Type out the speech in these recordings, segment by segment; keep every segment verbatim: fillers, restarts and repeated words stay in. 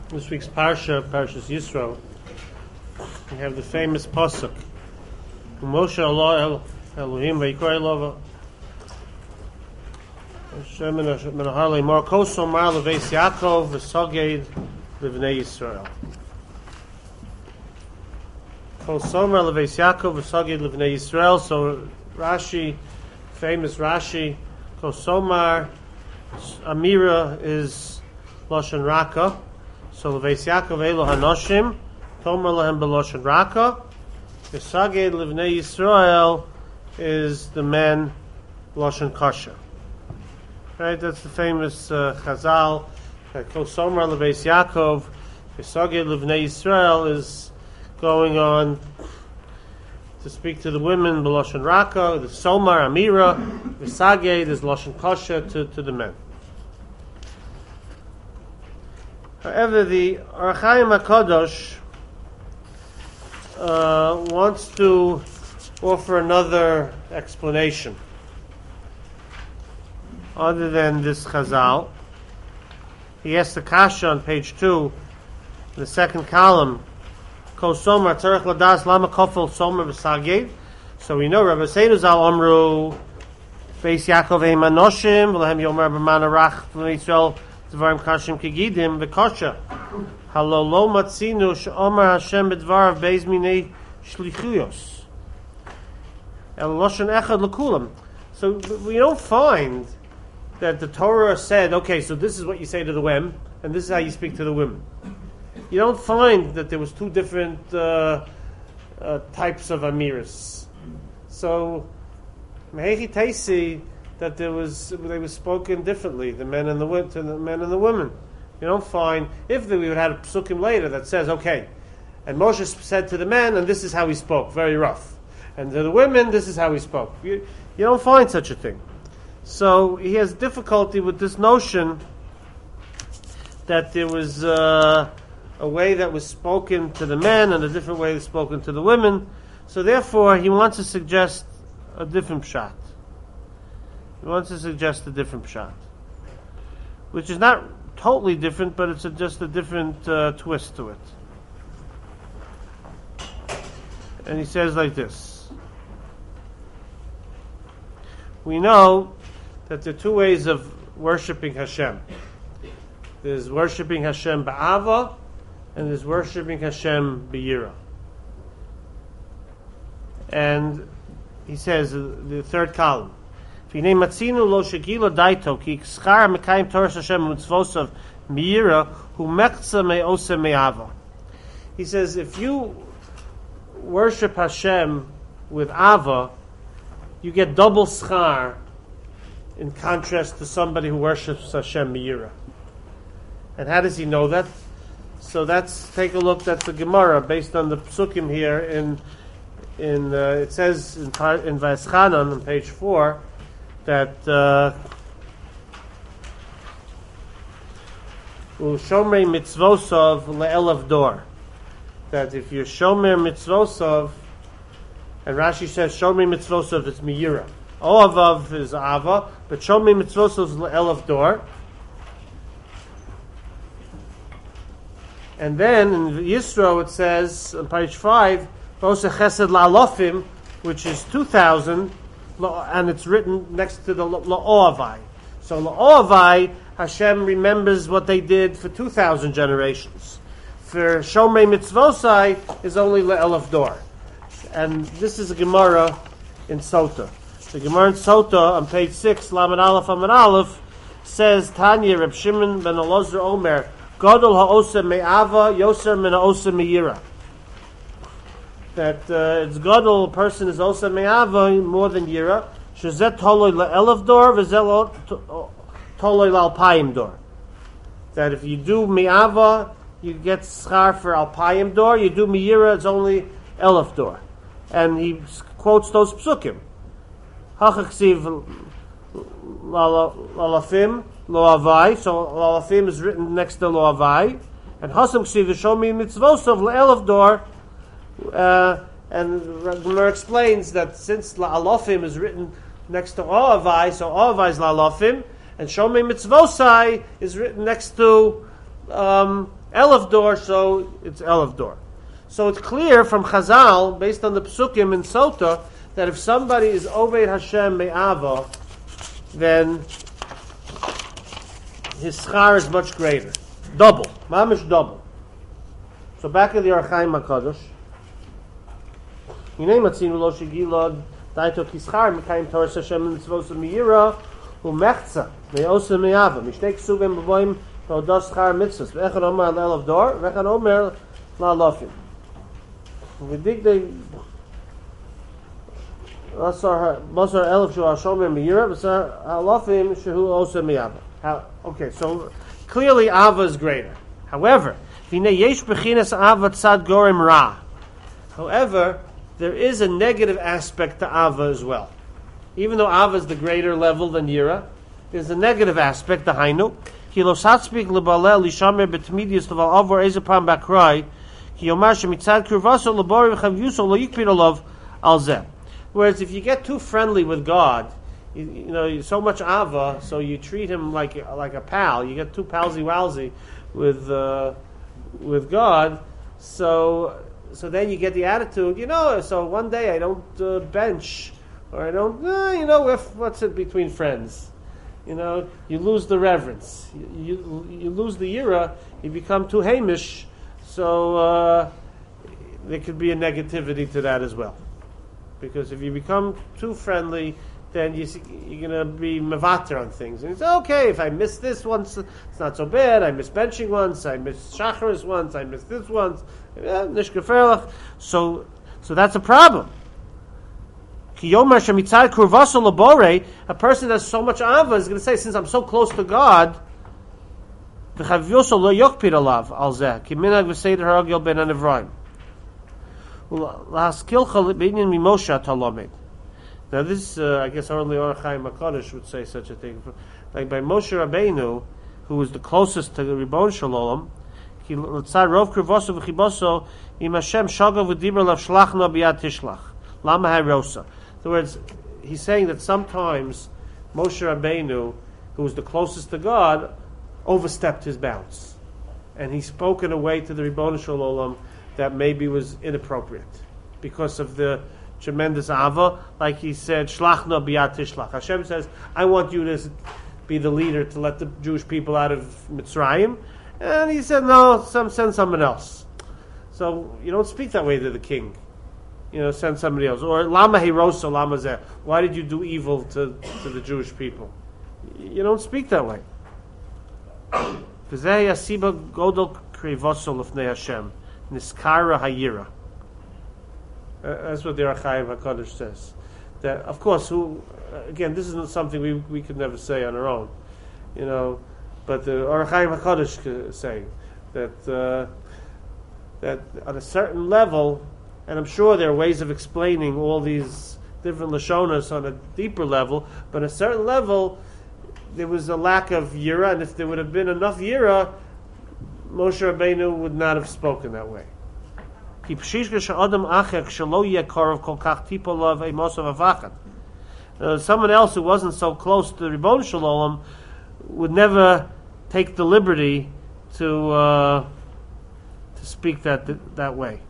This week's Parsha, Parshas Yisro, we have the famous pasuk. Moshe Allah Elohim v'yikra Elova Hashem menahar le'mar koso mar leveis Yaakov v'soged livnei Yisrael. Koso mar leveis Yaakov v'soged livnei Yisrael. So Rashi, famous Rashi, Kosomar Amira is Lashon Raka. So Leveis Yaakov Elo Hanoshim, Tomer Lehem Beloshen Raka. Yisaged Livnei Yisrael is the men Loshen Kasha. Right, that's the famous uh, Chazal. Kosomer Leveis Yaakov, Yisaged Livnei Yisrael is going on to speak to the women Beloshen Raka. The Somar Amira, Yisaged is Loshen Kasha to, to the men. However, the Or HaChaim HaKadosh uh, wants to offer another explanation other than this Chazal. He has the Kasha on page two, the second column. Ko Somar Tzarech Ladas Lama Kofel Somar V'Saged. So we know Rabbi Seinu Zal Amru Beis Yaakov Ein Manoshim V'Lehem Yomer B'Man Arach V'Yisrael Dvarim Kashim Kigidim v'Kosha Halolo Matzinu She'Omer Hashem B'Dvarav Beis Minei Shlichuyos El Loshen Echad L'Kulam. So we don't find that the Torah said, okay, so this is what you say to the women, and this is how you speak to the women. You don't find that there was two different uh, uh, types of amiras. So Mehechi Taisi, that there was they were spoken differently, the men and the women, to the men and the women. You don't find, if we would have had a psukim later that says, okay, and Moshe said to the men, and this is how he spoke, very rough, and to the women, this is how he spoke. You, you don't find such a thing. So he has difficulty with this notion that there was uh, a way that was spoken to the men and a different way that was spoken to the women. So therefore, he wants to suggest a different pshat. He wants to suggest a different pshat, which is not totally different, but it's a, just a different uh, twist to it. And he says like this. We know that there are two ways of worshipping Hashem. There's worshipping Hashem ba'ava, and there's worshipping Hashem b'yira. And he says, uh, the third column, he says, if you worship Hashem with Ava, you get double schar in contrast to somebody who worships Hashem Miyira. And how does he know that? So that's, take a look, that's the Gemara based on the psukim here in in uh, it says in, in Vayeschanan on page four that Shomrei mitzvosov le'elav dor, that if you're Shomer mitzvosov, and Rashi says Shomrei mitzvosov is miyira, Oavav is ava, but Shomrei mitzvosov is le'elav dor. And then in Yisro it says on page five V'oseh chesed la'alofim, which is two thousand, and it's written next to the La'oavai. So La'oavai, Hashem remembers what they did for two thousand generations. For Shomrei Mitzvosai is only Le'elav Dor. And this is a Gemara in Sota. The Gemara in Sota on page six, Lamed Aleph Amud Aleph, says, Tanya Reb Shimon ben Elazar Omer, Gadol ha'oseh me'ava, yoser min ha'oseh me'yira. That uh, it's Gadol, a person is oseh me'ava more than yira. Shezet toloi le'elav dor, v'zeh toloi la'alpayim dor. That if you do me'ava, you get schar for alpayim dor. You do me'yira, it's only elaf dor. And he quotes those psukim. Hachaksiv lalafim lo avai. So lalafim is written next to lo avai. And hasam ksiv shomi mitzvosov le'elav dor. Uh, and Gemara explains that since la'alofim is written next to O'avai, so O'avai is la'alofim, and Shomei Mitzvosai is written next to um, Elef Dor, so it's Elef Dor. So it's clear from Chazal, based on the Psukim in Sota, that if somebody is Oved Hashem Me'ava, then his schar is much greater. Double. Mamish double. So back in the Or HaChaim HaKadosh, Yinei Matzinu Lo Shigilad Daito Kischar Mekayim Torah Hashem Mitzvos Me'ira U'Mechza Me'osa Me'ava Mishnei Ksuvim B'voim V'odos Schar Mitzvos V'echad Omer Al Elav Dor V'echad Omer La'alofim V'dig the Basar Elef Shu HaShomer Me'ira Basar Alofim Shehu Osa Me'ava. Okay, so clearly Ava is greater. However, V'nei Yesh B'chinas Ava Tzad Gorim Ra. However, there is a negative aspect to Ava as well. Even though Ava is the greater level than Yira, there's a negative aspect to Hainu. Ki lo satzpik lebalel lishamer betmidius leval avor ezepam bakrai ki yomar shemitzad kurvaso lebori v'chavyuso lo yikpid olav al zeh. Whereas if you get too friendly with God, you, you know, so much Ava, so you treat him like like a pal. You get too palsy-walsy with uh, with God, so so then you get the attitude, you know. So one day I don't uh, bench, or I don't, uh, you know, if, what's it between friends? You know, you lose the reverence, you you, you lose the yira, you become too hamish. So uh, there could be a negativity to that as well. Because if you become too friendly, then you see, you're going to be mevater on things. And you say, okay, if I miss this once, it's not so bad. I miss benching once. I miss shacharis once. I miss this once. So, so that's a problem. A person that has so much ava is going to say, since I'm so close to God, now this, uh, I guess only Or HaChaim HaKadosh would say such a thing. Like by Moshe Rabbeinu, who was the closest to the Ribon Shalom, Rov Krivoso V'chiboso Im Hashem Shagav V'dibra Lav Shlachna B'yad Tishlach Lama HaRosa. In other words, he's saying that sometimes Moshe Rabbeinu, who was the closest to God, overstepped his bounds. And he spoke in a way to the Ribon Shalom that maybe was inappropriate because of the tremendous ava, like he said, "Shlachna b'yad tishlach." Hashem says, "I want you to be the leader to let the Jewish people out of Mitzrayim," and he said, "No, some send someone else." So you don't speak that way to the king. You know, send somebody else. Or lama hirosa lama zeh. Why did you do evil to, to the Jewish people? You don't speak that way. V'zeh yasiba godol krivosol lefnei Hashem. Niskara hayira. Uh, that's what the Or HaChaim HaKadosh says. That, of course, who again, this isn't something we we could never say on our own, you know. But the Or HaChaim HaKadosh could say that uh, that on a certain level, and I'm sure there are ways of explaining all these different lashonas on a deeper level. But at a certain level, there was a lack of yira, and if there would have been enough yira, Moshe Rabbeinu would not have spoken that way. Uh, someone else who wasn't so close to the Ribon Shalom would never take the liberty to uh, to speak that that way.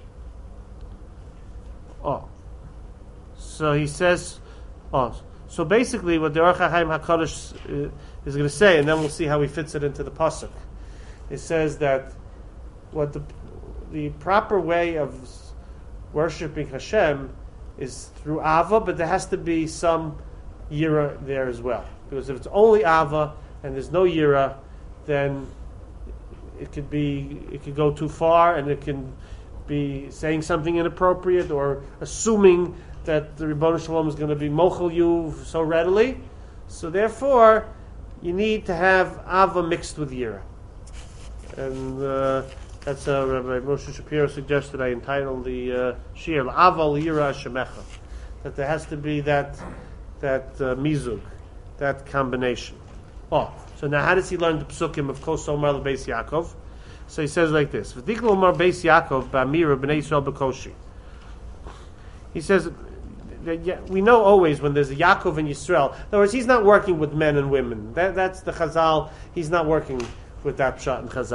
Oh, so he says, oh, so basically what the Or HaChaim HaKadosh uh, is going to say, and then we'll see how he fits it into the pasuk. It says that what the the proper way of worshiping Hashem is through Ava, but there has to be some Yira there as well. Because if it's only Ava and there's no Yira, then it could be it could go too far, and it can be saying something inappropriate or assuming that the Ribbono Shalom is going to be mochel you so readily. So therefore, you need to have Ava mixed with Yira. And uh, that's how Rabbi Moshe Shapiro suggested I entitle the uh, Shir Ava Yira Shemecha. That there has to be that that uh, mizug, that combination. Oh, so now how does he learn the psukim of Kos Omar Beis Yaakov? So he says like this: V'dikol Omar Beis Yaakov ba'amira b'nei Yisrael b'koshi. He says that we know always when there's a Yaakov in Yisrael. In other words, he's not working with men and women. That, that's the Chazal. He's not working with that pshat in Chazal.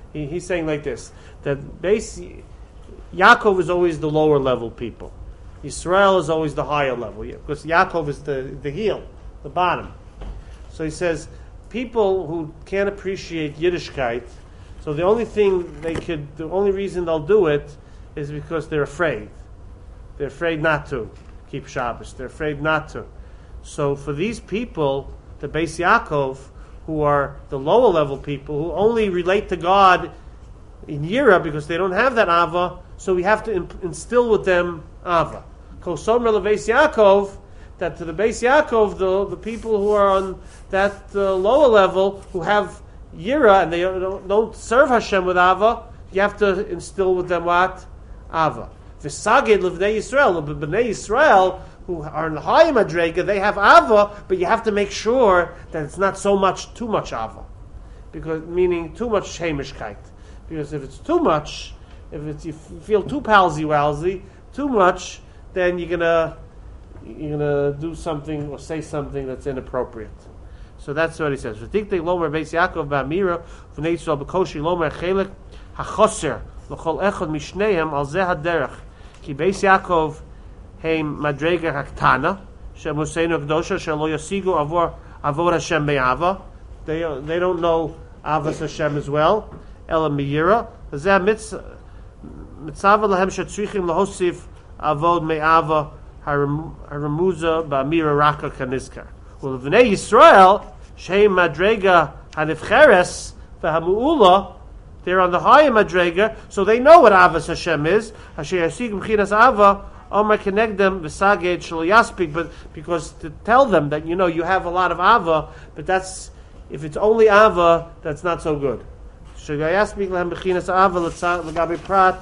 He, he's saying like this, that base, Yaakov is always the lower level people. Yisrael is always the higher level, because Yaakov is the, the heel, the bottom. So he says, people who can't appreciate Yiddishkeit, so the only thing they could, the only reason they'll do it is because they're afraid. They're afraid not to keep Shabbos. They're afraid not to. So for these people, the Beis Yaakov, who are the lower level people, who only relate to God in Yira because they don't have that Ava, so we have to imp- instill with them Ava. Kosomer leBeis Yaakov, that to the Beis Yaakov, the, the people who are on that uh, lower level, who have Yira and they don't, don't serve Hashem with Ava, you have to instill with them what? Ava. V'saged l'vnei Yisrael, but Bnei Yisrael, who are in the higher Madrega, they have Ava, but you have to make sure that it's not so much, too much Ava. Because, meaning too much Shemishkeit. Because if it's too much, if it's, you feel too palsy-walsy, too much, then you're gonna you're gonna do something or say something that's inappropriate. So that's what he says. V'tiktek lomer Beis Yaakov ba'amira v'nei Yisrael b'koshi lomer chelik hachoser l'chol echad mishneihem al zeh haderech ki Beis Yaakov heim madrega haktana shemuseinu kdosha shelo yasigu avor avor Hashem me'ava. They they don't know Avos Hashem as well. Ela miyira zeh mitzava lahem shetzrichim lahosif avod me'ava haramuza ba'amira raka kanizkar. Well, v'nei Yisrael sheim madrega hanifcheres v'hamu'ula, they're on the higher madrega, so they know what Avos Hashem is. Asher yasigim chinas ava Omar kenegdem v'saged shelo yaspik, but because to tell them that you know you have a lot of ava, but that's if it's only ava, that's not so good. Shegayaspik lehem b'chinas ava l'gabe prat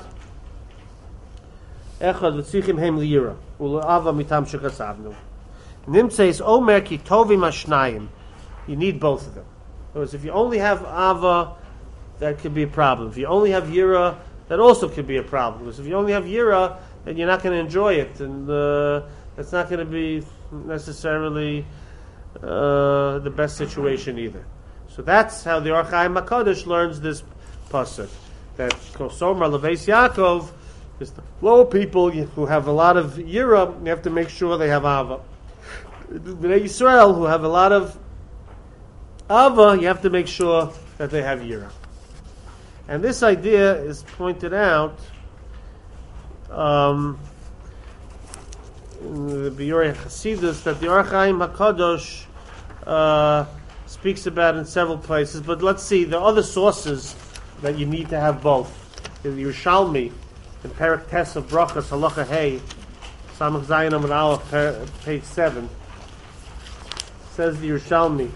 echad v'tzichim heim liyira u'le'ava mitam shekasavnu. Nimtzeis omer ki tovim ashnayim. You need both of them. Because if you only have ava, that could be a problem. If you only have yira, that also could be a problem. Because if you only have yira, then you're not going to enjoy it, and uh, that's not going to be necessarily uh, the best situation either. So that's how the Or Chaim HaKadosh learns this pasuk, that Kosomer leBeis Yaakov is the lower people who have a lot of yira. You have to make sure they have ava. Bnei Yisrael, who have a lot of ava, you have to make sure that they have yira. And this idea is pointed out um, in the Biurei Chasidus, that the Or Chaim HaKadosh uh, speaks about in several places. But let's see, the other sources that you need to have both. In the Yerushalmi, in Perek Tes of Brachas, Halacha Hey, Samach Zayin Amud Aleph, page seven, says the Yerushalmi,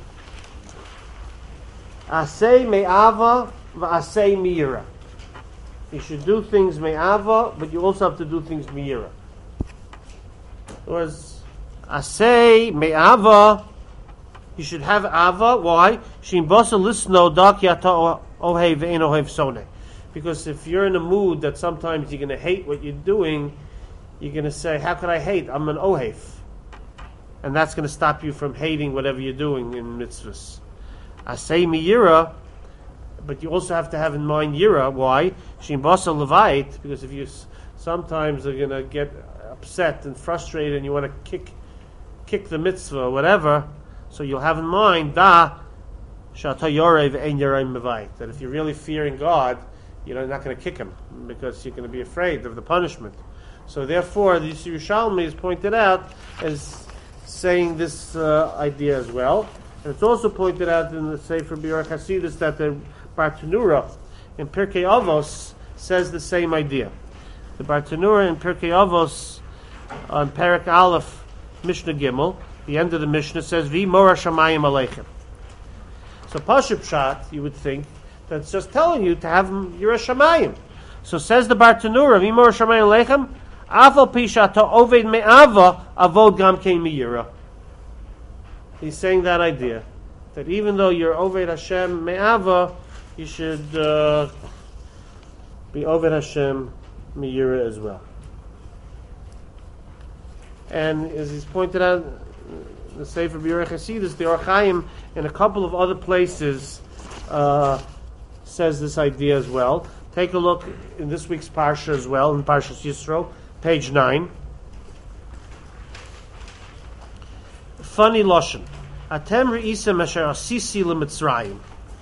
Asay me'ava v'asay miyira. You should do things me'ava, but you also have to do things miyira. It was Asay me'ava, you should have ava. Why? Shim basa lisno dak yata ohev ve'en ohev soneh. Because if you're in a mood that sometimes you're going to hate what you're doing, you're going to say, how could I hate? I'm an ohev. And that's going to stop you from hating whatever you're doing in mitzvahs. Asay miyira, but you also have to have in mind yira. Why? Shim basa levait, because if you sometimes are going to get upset and frustrated and you want to kick kick the mitzvah or whatever, so you'll have in mind da shata yorev ein yorev mevait, that if you're really fearing God, you're not going to kick him because you're going to be afraid of the punishment. So therefore, the Yerushalmi is pointed out as saying this uh, idea as well. And it's also pointed out in the Sefer Biurei Chasidus that the Bartanura in Pirkei Avos says the same idea. The Bartanura in Pirkei Avos on Perek Aleph, Mishnah Gimel, the end of the Mishnah says, V'mora shamayim aleichem. So Pashut Pshat, you would think, that's just telling you to have Yira Shamayim. So says the Bartanura, V'mora shamayim aleichem, Afal pisha to oved me'ava avod gam kein miyira. He's saying that idea, that even though you're oved Hashem me'ava, you should uh, be oved Hashem miyira as well. And as he's pointed out, the Sefer Biurei Chasidus, the Or Chaim, in a couple of other places, uh, says this idea as well. Take a look in this week's Parsha as well, in Parshas Yisro, page nine. Funny Lashon. Atem re'isem asher asisi l'Mitzrayim.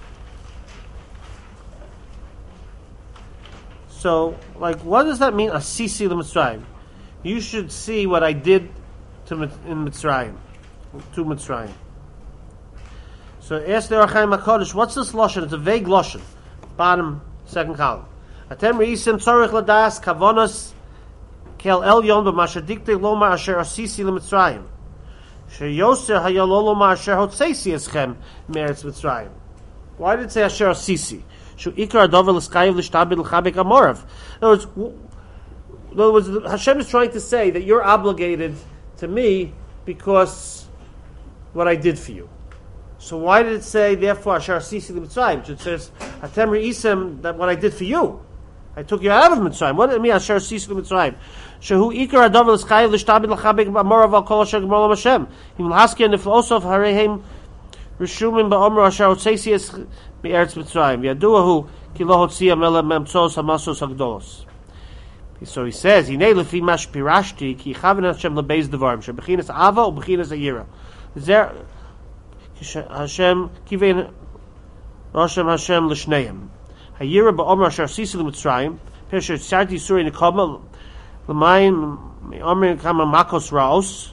So, like, what does that mean, asisi l'Mitzrayim? You should see what I did to in Mitzrayim, to Mitzrayim. So, ask the Or Chaim HaKadosh, what's this Lashon? It's a vague Lashon. Bottom, second column. Atem re'isem tzorich l'das kavonos kel elyon b'masher diktei lomar asher asisi l'Mitzrayim. Sheyoser hayalo lomar asher hotzeisi eschem meretz Mitzrayim. Why did it say asher asisi? Shu ikar adover l'skayev l'shtabid l'chabek amorav. In other words, in other words, Hashem is trying to say that you're obligated to me because what I did for you. So why did it say, therefore, Asher Asisi l'Mitzrayim? It says, Atem re'isem, that what I did for you. I took you out of Mitzrayim. What did it mean, Asher Asisi l'Mitzrayim? Shehu ikar adover l'skayev l'shtabid l'chabek amorav al kol asher g'mor l'Hashem. Him l'haski niflosof harehem rishumim ba'omro asher hotzeisi es be'eretz Mitzrayim. Yaduahu ki lo hotzia mele memtzos hamasos hagdolos. So he says, "Hinei lefi mash pirashti ki chaven Hashem lebeis devarim shebechinas ava or bechinas ayira." There, Hashem kivein Hashem Hashem l'shneim. Hayira ba'omer asher asisi l'Mitzrayim pesher tzarti suri nekama l'mayim omer kama makos raos.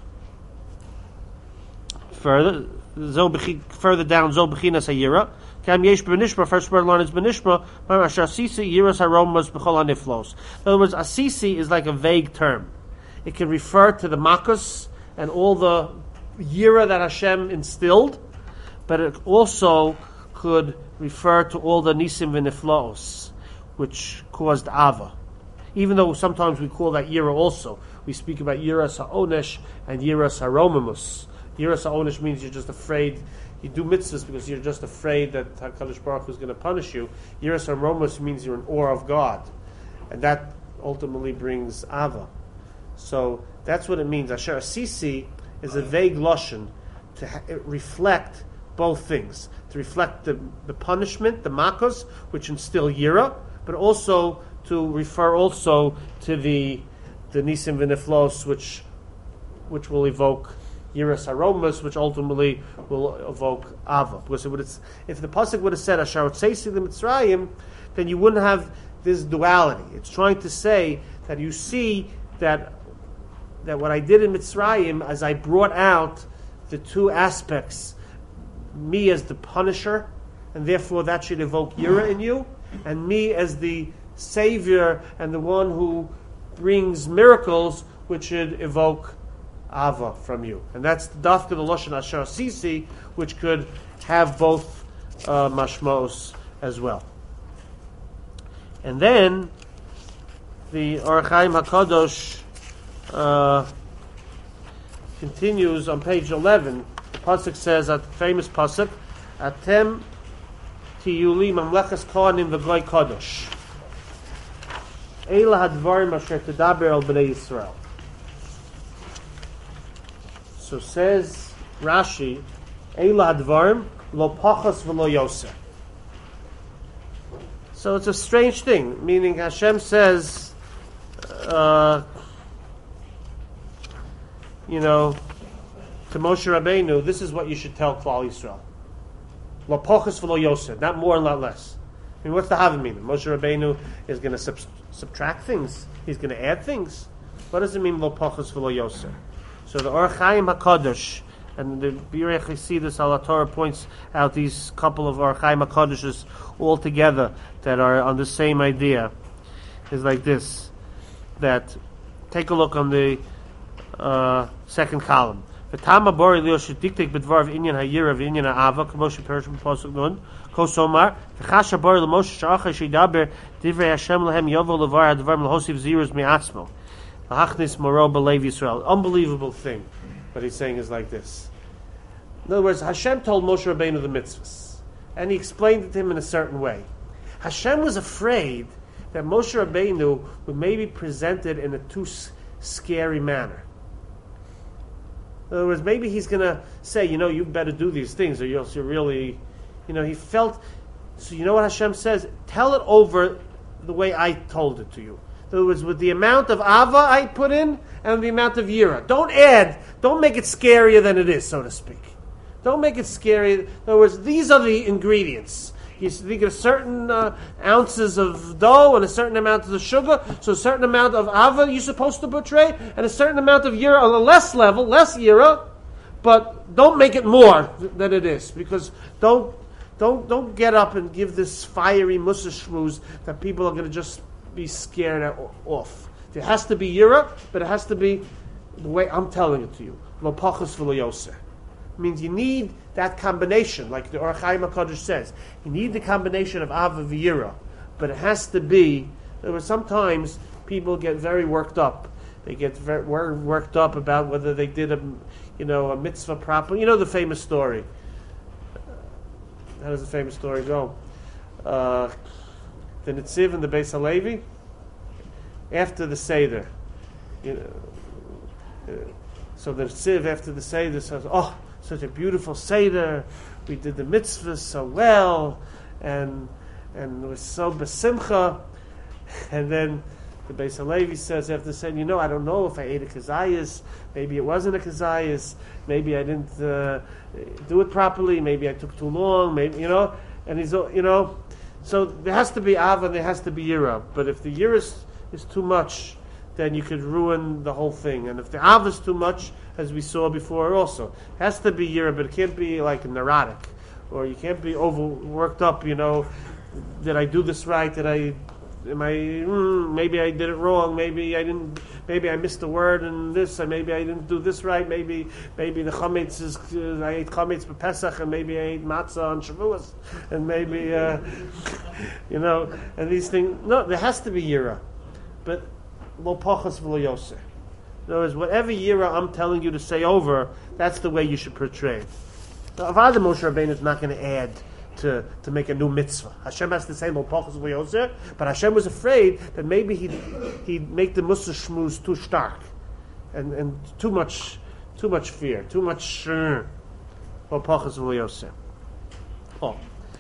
Further, further down, zo bechinas ayira. Kam yesh b'nishma, first word line is b'nishma, but asher asisi yiras haromas b'chol haniflos. In other words, asisi is like a vague term. It can refer to the makkos and all the yira that Hashem instilled, but it also could refer to all the nisim v'niflos, which caused ava. Even though sometimes we call that yira also. We speak about yiras ha'onesh and yiras haromamus. Yiras ha'onesh means you're just afraid. You do mitzvahs because you're just afraid that HaKadosh Baruch Hu is going to punish you. Yiras haromamus means you're in awe of God. And that ultimately brings ava. So that's what it means. Asher Asisi is a vague lashon to ha- reflect both things. To reflect the, the punishment, the makos, which instill yira, but also to refer also to the the nisim v'niflos, which which will evoke yiras haromas, which ultimately will evoke ava. Because it would have, if the pasuk would have said Asher Hotzeisi l'Mitzrayim, then you wouldn't have this duality. It's trying to say that you see that that what I did in Mitzrayim, as I brought out the two aspects, me as the punisher, and therefore that should evoke yira in you, and me as the savior and the one who brings miracles, which should evoke ava from you. And that's the dafka the lashon Asher Asisi, which could have both uh, mashmos as well. And then the Or Chaim HaKadosh uh, continues on page eleven. The pasuk says, a famous pasuk, Atem tiyuli mamlechas kohanim v'goy kadosh. Eila hadvarim asher tedaber al bnei Yisrael. So says Rashi, Eila hadvarim lo pachas v'lo yoser. So it's a strange thing, meaning Hashem says, uh, you know, to Moshe Rabbeinu, this is what you should tell Klal Yisrael. Lo pachas v'lo yoser, not more and not less. I mean, what's the Havah mean? Moshe Rabbeinu is going to sub- subtract things. He's going to add things. What does it mean, lo pachas v'lo yoser? So the Or Chaim HaKadosh, and the Birei Chassidus Al Torah points out these couple of Or Chaim HaKadoshes all together that are on the same idea, is like this. That, take a look on the uh, second column. V'tama bori leo shetiktik b'dvar v'inyan ha'yira v'inyan ha'ava k'moshe perish b'posuk nun kosomar v'chasha bori l'moshe sha'achai sh'idaber divrei Hashem lehem yovo levar ha'dvar l'hosiv ziruz mi'atzmo l'hachnis moro b'leiv Yisrael. Unbelievable thing. What he's saying is like this. In other words, Hashem told Moshe Rabbeinu the mitzvahs, and he explained it to him in a certain way. Hashem was afraid that Moshe Rabbeinu would maybe present it in a too s- scary manner. In other words, maybe he's going to say, you know, you better do these things, or else you're really, you know, he felt So you know what Hashem says? Tell it over the way I told it to you. In other words, with the amount of ava I put in and the amount of yira. Don't add, don't make it scarier than it is, so to speak. Don't make it scary. In other words, these are the ingredients. You think of certain uh, ounces of dough and a certain amount of the sugar, so a certain amount of ava you're supposed to portray, and a certain amount of yira on a less level, less yira, but don't make it more than it is, because don't don't don't get up and give this fiery mussar shmooze that people are going to just be scared off. There has to be yira, but it has to be the way I'm telling it to you. Lo pachas v'lo yoser. Means you need that combination, like the Or HaChaim HaKadosh says. You need the combination of Ava v'Yira, but it has to be. There were sometimes people get very worked up. They get very worked up about whether they did a, you know, a mitzvah properly. You know the famous story. How does the famous story go? Uh, the Nitziv and the Beis Halevi after the Seder. You know, uh, so the Nitziv after the Seder says, "Oh, such a beautiful Seder. We did the mitzvahs so well, and and it was so besimcha." And then the Beis Halevi says after saying, "You know, I don't know if I ate a kazayas. Maybe it wasn't a kazayas. Maybe I didn't uh, do it properly. Maybe I took too long. Maybe you know." And he's you know, so there has to be ava, there has to be yira. But if the yira is, is too much, then you could ruin the whole thing. And if the ava is too much, as we saw before also, it has to be yira, but it can't be like neurotic, or you can't be overworked up. You know, did I do this right? Did I? Am I? Mm, maybe I did it wrong. Maybe I didn't. Maybe I missed a word in this. Or maybe I didn't do this right. Maybe maybe the chametz is. Uh, I ate chametz for Pesach, and maybe I ate matzah on Shavuos, and maybe uh, you know. And these things. No, there has to be yira, but lo pachas v'lo yoser. In other words, whatever yira I'm telling you to say over, that's the way you should portray it. Now, Avodah Moshe Rabbeinu is not going to add to, to make a new mitzvah. Hashem has to say lo pachas v'lo yoser, but Hashem was afraid that maybe he'd, he'd make the mussar shmooze too stark, and, and too much too much fear, too much lo pachas v'lo yoser. Oh,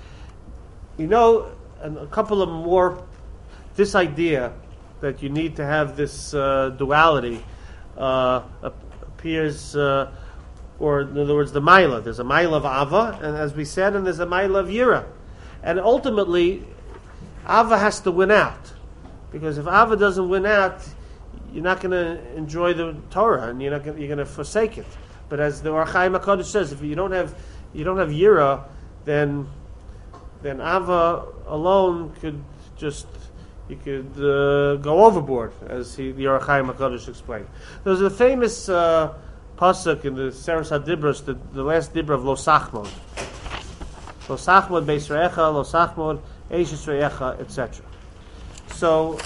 you know, and a couple of more. This idea that you need to have this uh, duality. Uh, appears, uh, or in other words, the Maila. There's a Maila of Ava, and as we said, and there's a Maila of Yira. And ultimately, Ava has to win out. Because if Ava doesn't win out, you're not going to enjoy the Torah, and you're not gonna, you're going to forsake it. But as the Or HaChaim HaKadosh says, if you don't have you don't have Yira, then then Ava alone could just you could uh, go overboard, as he, the Or HaChaim HaKadosh explained. There's a famous uh, pasuk in the Seres HaDibros, the, the last dibra of Lo Sachmod. Lo Sachmod Beis Re'echa, Lo Sachmod Eishes Re'echa, et cetera. So,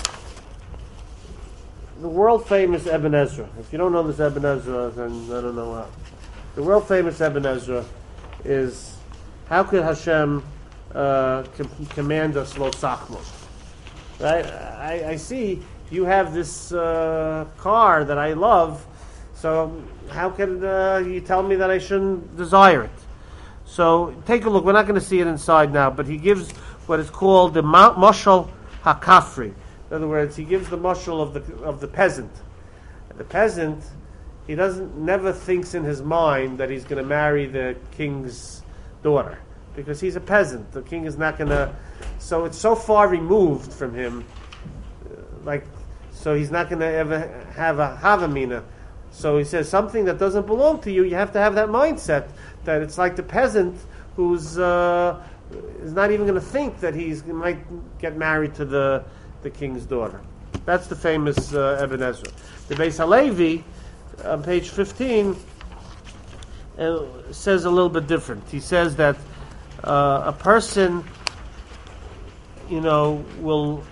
the world famous Ibn Ezra. If you don't know this Ibn Ezra, then I don't know how. The world famous Ibn Ezra is, how could Hashem uh, com- command us Lo Sachmod? Right? I, I see you have this uh, car that I love, so how can uh, you tell me that I shouldn't desire it? So take a look. We're not going to see it inside now, but he gives what is called the ma- mashal hakafri. In other words, he gives the mashal of the of the peasant. The peasant, he doesn't never thinks in his mind that he's going to marry the king's daughter, because he's a peasant. The king is not going to. So it's so far removed from him, uh, like, so he's not going to ever have a havamina. So he says something that doesn't belong to you. You have to have that mindset that it's like the peasant who's uh, is not even going to think that he's he might get married to the the king's daughter. That's the famous uh, Ibn Ezra. The Beis Halevi, on page fifteen, uh, says a little bit different. He says that uh, a person, you know, will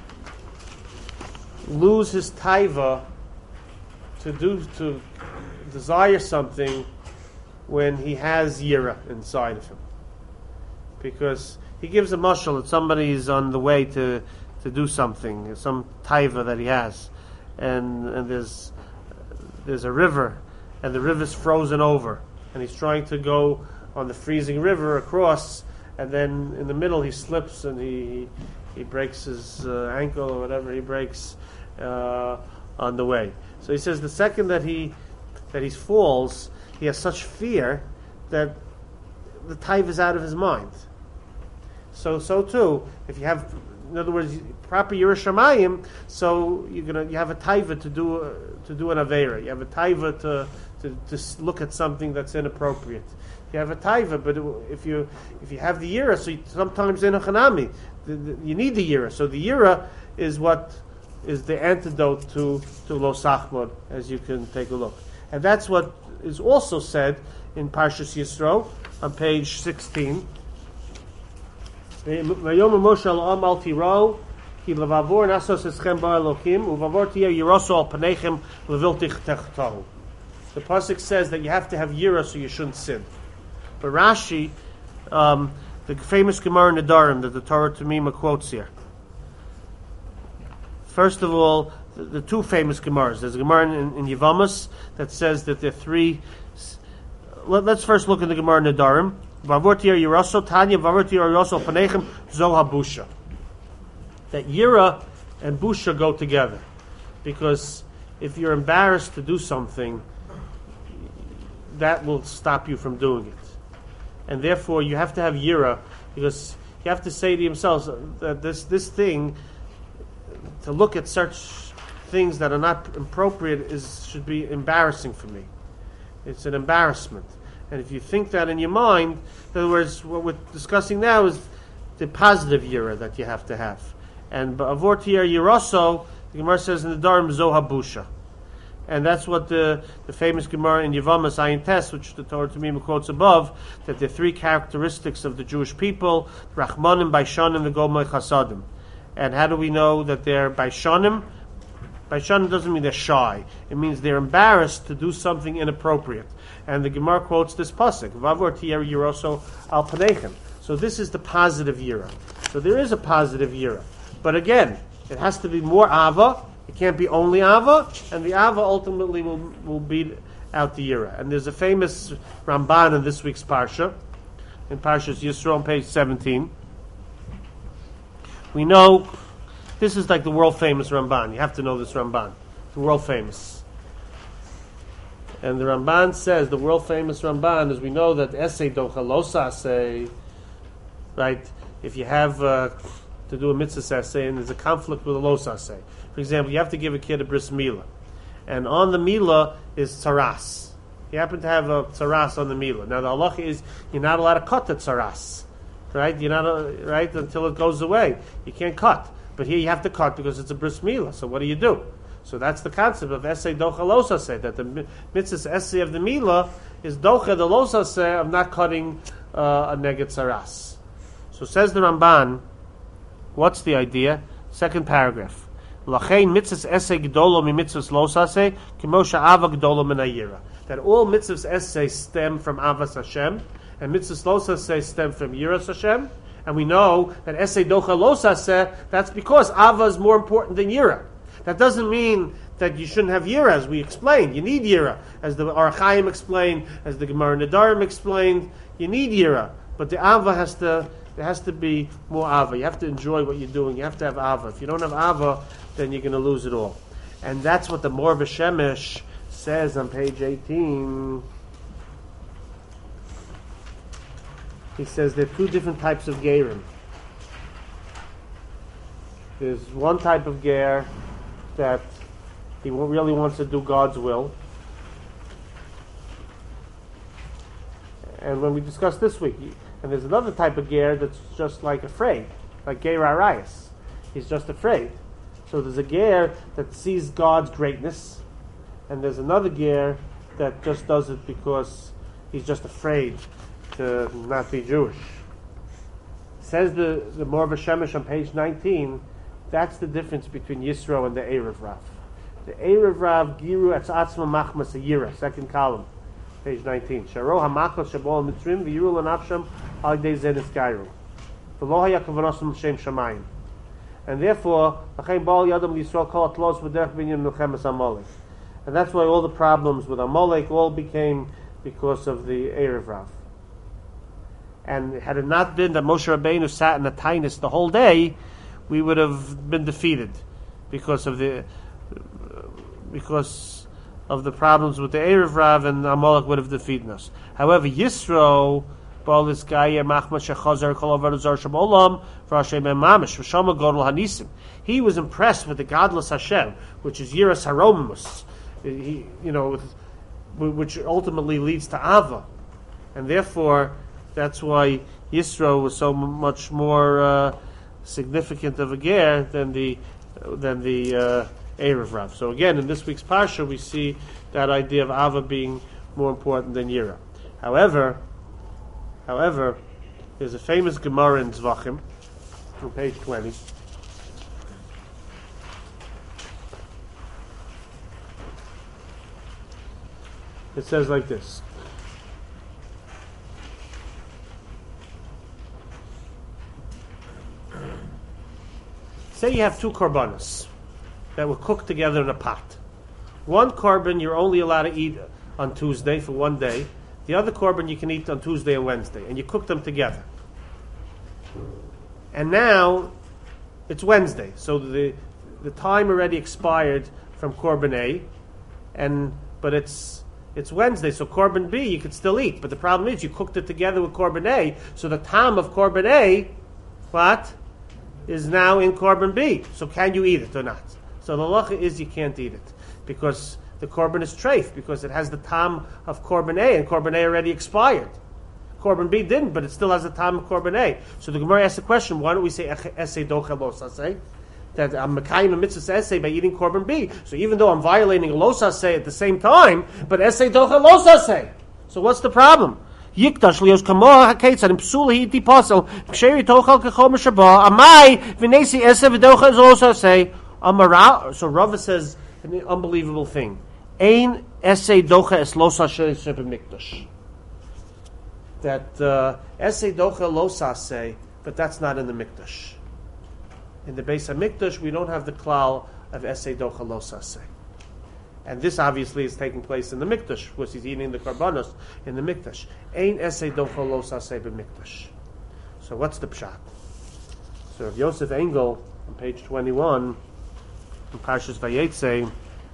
lose his taiva to do to desire something when he has yira inside of him, because he gives a mashal that somebody is on the way to to do something, some taiva that he has, and and there's there's a river, and the river's frozen over, and he's trying to go on the freezing river across, and then in the middle he slips and he he breaks his uh, ankle or whatever he breaks uh, on the way. So he says the second that he that he falls, he has such fear that the taiva is out of his mind. So so too, if you have, in other words, proper Yiras Shamayim, so you're gonna you have a taiva to do uh, to do an avera. You have a taiva to, to to look at something that's inappropriate. You have a taiva, but if you if you have the yira, so you, sometimes in a chanami, the, the, you need the yira. So the yira is what is the antidote to to lo sachmod, as you can take a look, and that's what is also said in Parshas Yisro on page sixteen. Vayom Moshe al Am Tiro ki levavor nasos eschem bar Elokim uvavor tiyer yiroso al panechem leviltich techtahu. The pasuk says that you have to have yira so you shouldn't sin. But Rashi, um, the famous Gemara Nedarim that the Torah Tamima quotes here. First of all, the, the two famous Gemaras. There's a Gemara in, in Yevamos that says that there are three. Let, us first look at the Gemara Nedarim. Vavortir Yiraso Tanya Vavortir Yiraso Panechem Zoha Busha. That Yira and Busha go together, because if you're embarrassed to do something, that will stop you from doing it. And therefore, you have to have yira, because you have to say to yourselves that this this thing, to look at such things that are not appropriate, is should be embarrassing for me. It's an embarrassment. And if you think that in your mind, in other words, what we're discussing now is the positive yira that you have to have. And avortir yiraso, the Gemara says in the Dharam, zoha busha. And that's what the, the famous Gemara in Yevamos Ayin Tes, which the Torah Tamima quotes above, that the three characteristics of the Jewish people, Rachmanim, Baishanim, and Gomei Chasadim. And how do we know that they're Baishanim? Baishanim doesn't mean they're shy. It means they're embarrassed to do something inappropriate. And the Gemara quotes this pasuk, Vavor tiyer yiroso al panechem. So this is the positive yira. So there is a positive yira. But again, it has to be more ava. It can't be only ava, and the ava ultimately will will beat out the yira. And there's a famous Ramban in this week's parsha, in Parshas Yisro on page seventeen. We know this is like the world famous Ramban. You have to know this Ramban, the world famous. And the Ramban says, the world famous Ramban, as we know that essay docha losa say, right? If you have uh, to do a mitzvah essay and there's a conflict with a losa say. For example, you have to give a kid a bris milah, and on the milah is tzaras. You happen to have a tzaras on the milah. Now the halacha is you're not allowed to cut the tzaras, right? You're not uh, right until it goes away. You can't cut, but here you have to cut because it's a bris milah. So what do you do? So that's the concept of essay docha losa say, that the mitzvah essay of the milah is docha the losa say of not cutting uh, a neged tzaras. So says the Ramban, what's the idea? Second paragraph. Lachein mitzvahs essay gdolo mi mitzvahs losase k'mosha ava gdolo min hayira. That all mitzvahs essay stem from avas Hashem, and mitzvahs losase stem from yiras Hashem. And we know that essay docha losase, that's because ava is more important than yira. That doesn't mean that you shouldn't have yira, as we explained. You need yira, as the Or Chaim explained, as the Gemara Nedarim explained. You need yira, but the ava has to. There has to be more ava. You have to enjoy what you're doing. You have to have ava. If you don't have ava, then you're going to lose it all. And that's what the Mor V'Shemesh says on page eighteen. He says there are two different types of gerim. There's one type of ger that he really wants to do God's will. And when we discussed this week, and there's another type of ger that's just like afraid, like ger arayas. He's just afraid. So there's a ger that sees God's greatness, and there's another ger that just does it because he's just afraid to not be Jewish. Says the the Mor V'Shemesh on page nineteen. That's the difference between Yisro and the Erev Rav. The Erev Rav giru etzatzma machmas a yira. Second column. Page nineteen. Sharo hamachal shabol mitzrim v'yiru l'nafsham al yidei zenis gairu. V'lo haya kavanosum l'shem shamayim. And therefore, l'chein bal yadam l'Yisrael kol atlos v'derech b'inyan milchemes Amalek. And that's why all the problems with Amalek all became because of the Erev Rav. And had it not been that Moshe Rabbeinu sat in the tainus the whole day, we would have been defeated because of the because of the problems with the Erev Rav, and Amalek would have defeated us. However, Yisro, Balis Gaya, Machma Shechazar, Kolavar Zar Shabolam, Vrashem Mamish, Vashama Godel Hanisim. He was impressed with the godless Hashem, which is Yiras Haromus, he, you know, which ultimately leads to Ava. And therefore, that's why Yisro was so much more uh, significant of a ger than the than the uh, Erev Rav. So again, in this week's parsha, we see that idea of Ava being more important than Yira. However, however, there's a famous Gemara in Zvachim on page twenty. It says like this. Say you have two korbanos that were cooked together in a pot. One korban you're only allowed to eat on Tuesday for one day. The other korban you can eat on Tuesday and Wednesday. And you cook them together. And now it's Wednesday. So the the time already expired from korban A. And but it's it's Wednesday, so korban B you could still eat. But the problem is you cooked it together with korban A. So the time of korban A, what? Is now in korban B. So can you eat it or not? So the halacha is you can't eat it because the korban is treif, because it has the tam of korban A, and korban A already expired. Korban B didn't, but it still has the tam of korban A. So the Gemara asks the question: why don't we say essay dochel los asay? That I'm mekayim a mitzvah essay by eating korban B. So even though I'm violating a los asay at the same time, but essay dochel los asay. So what's the problem? Yikdash lios kamoa hakeitzad psul hiti pasel ksheri tochal kechom shaba amai v'nesi esev v'docha is also say amara. So Rava says an unbelievable thing. Ein esei docha es los asay mikdash. That esei docha los asay, but that's not in the mikdash. In the base of mikdash, we don't have the klal of esei docha los asay. And this obviously is taking place in the mikdash, because he's eating the karbanos in the mikdash. Ein esei docha los asay b'mikdash. So what's the pshat? So Yosef Engel on page twenty-one in Parshas Vayetze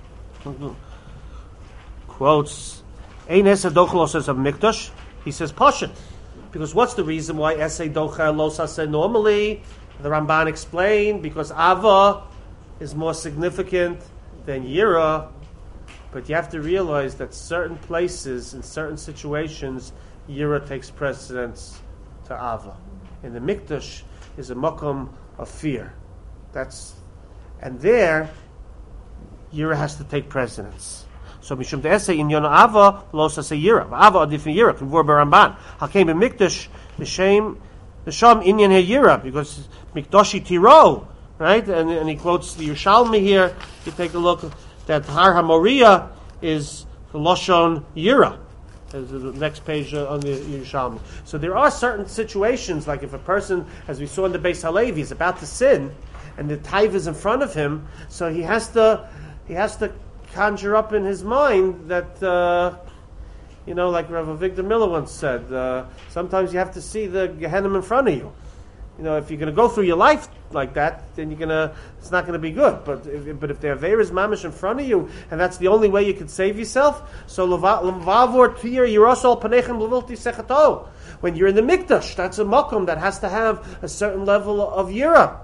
quotes Ein esei docha los asay b'mikdash. He says pashat, because what's the reason why esei docha los asay normally? The Ramban explained because Ava is more significant than Yira. But you have to realize that certain places, in certain situations, Yira takes precedence to Ava. In the Mikdash is a makom of fear. That's, and there, Yira has to take precedence. So Mishum De'esei in Yona Ava, lo sasei Yira. Ava adif in Yira, Kivur Baramban. Hakeim in Mikdash, the shame, the Sham Inyan Yira, because Mikdashi Tiro, right? And, and he quotes the Yerushalmi here. You take a look. That Har HaMoriah is the Lashon Yira, as the next page on the Yerushalmi. So there are certain situations, like if a person, as we saw in the Beis Halevi, is about to sin, and the taiv is in front of him, so he has to he has to conjure up in his mind that, uh, you know, like Rav Avigdor Miller once said, uh, sometimes you have to see the Gehenna in front of you. You know, if you're going to go through your life like that, then you're gonna. It's not going to be good. But if, but if the Aveir is mamish in front of you, and that's the only way you can save yourself, so lemvavor tir yirosol panechem levilti sechato. When you're in the mikdash, that's a makom that has to have a certain level of yira.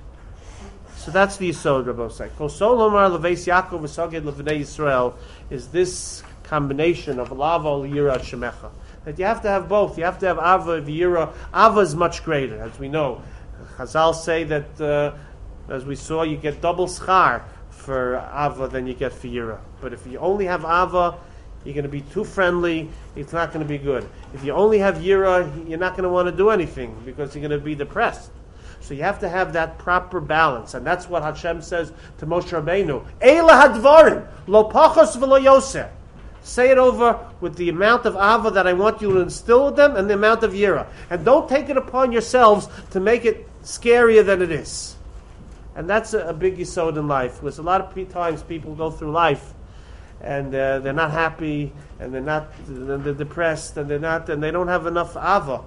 So that's the yisod, Rabbi say. Kol solomar leveis Yaakov v'saged levnei Yisrael is this combination of lava yira shemecha. That you have to have both. You have to have Ava v'Yira. Ava is much greater, as we know. Chazal say that, uh, as we saw, you get double schar for Ava than you get for Yira. But if you only have Ava, you're going to be too friendly. It's not going to be good. If you only have Yira, you're not going to want to do anything because you're going to be depressed. So you have to have that proper balance, and that's what Hashem says to Moshe Rabbeinu: Eila hadvarim lo pachos v'lo yoser. Say it over with the amount of Ava that I want you to instill with them and the amount of Yira. And don't take it upon yourselves to make it scarier than it is. And that's a, a big yisod in life. Because a lot of times people go through life and uh, they're not happy and they're not they're depressed and they're not and they don't have enough Ava.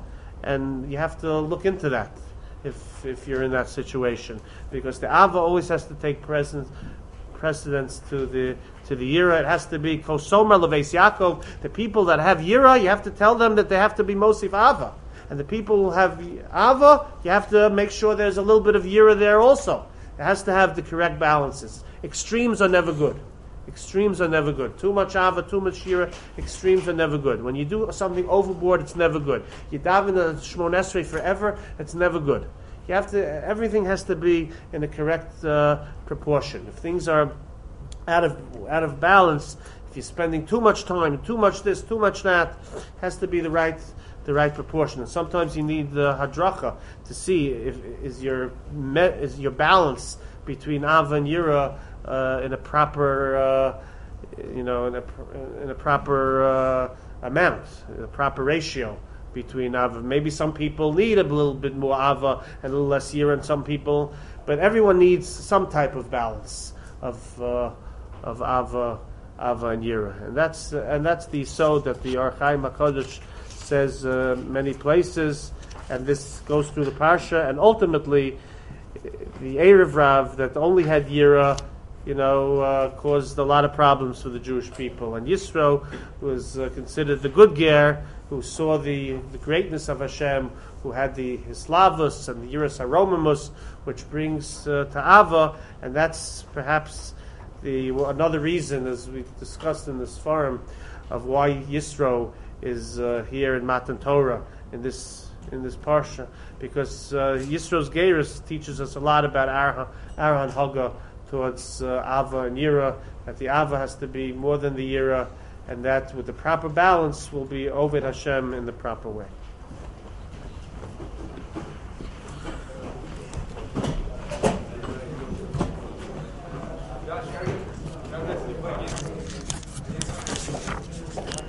and you have to look into that if if you're in that situation, because the ava always has to take precedence precedence to the to the yira. It has to be kosomer leves Yaakov. The people that have yira, you have to tell them that they have to be mosif ava, and the people who have ava, you have to make sure there's a little bit of yira there also. It has to have the correct balances. Extremes are never good. Extremes are never good. Too much ava, too much yira. Extremes are never good. When you do something overboard, it's never good. You daven the Shmon Esrei forever, it's never good. You have to. Everything has to be in a correct uh, proportion. If things are out of out of balance, if you're spending too much time, too much this, too much that, it has to be the right the right proportion. And sometimes you need the hadracha to see if is your me, is your balance between ava and yira uh, in a proper uh, you know in a in a proper uh, amount, a proper ratio between ava. Maybe some people need a little bit more ava and a little less yira, and some people, but everyone needs some type of balance of uh, of ava, ava and yira, and that's uh, and that's the sod that the Or Chaim HaKadosh says uh, many places, and this goes through the parsha, and ultimately the Erev Rav that only had yira, you know, uh, caused a lot of problems for the Jewish people, and Yisro was uh, considered the good ger, who saw the, the greatness of Hashem, who had the Hislavus and the Yiras Aromimus, which brings uh, to Ava, and that's perhaps the well, another reason, as we discussed in this forum, of why Yisro is uh, here in Matan Torah in this in this parsha, because uh, Yisro's Geirus teaches us a lot about Arhan, Arhan Haga towards uh, Ava and Yira, that the Ava has to be more than the Yira, and that with the proper balance will be Oved Hashem in the proper way.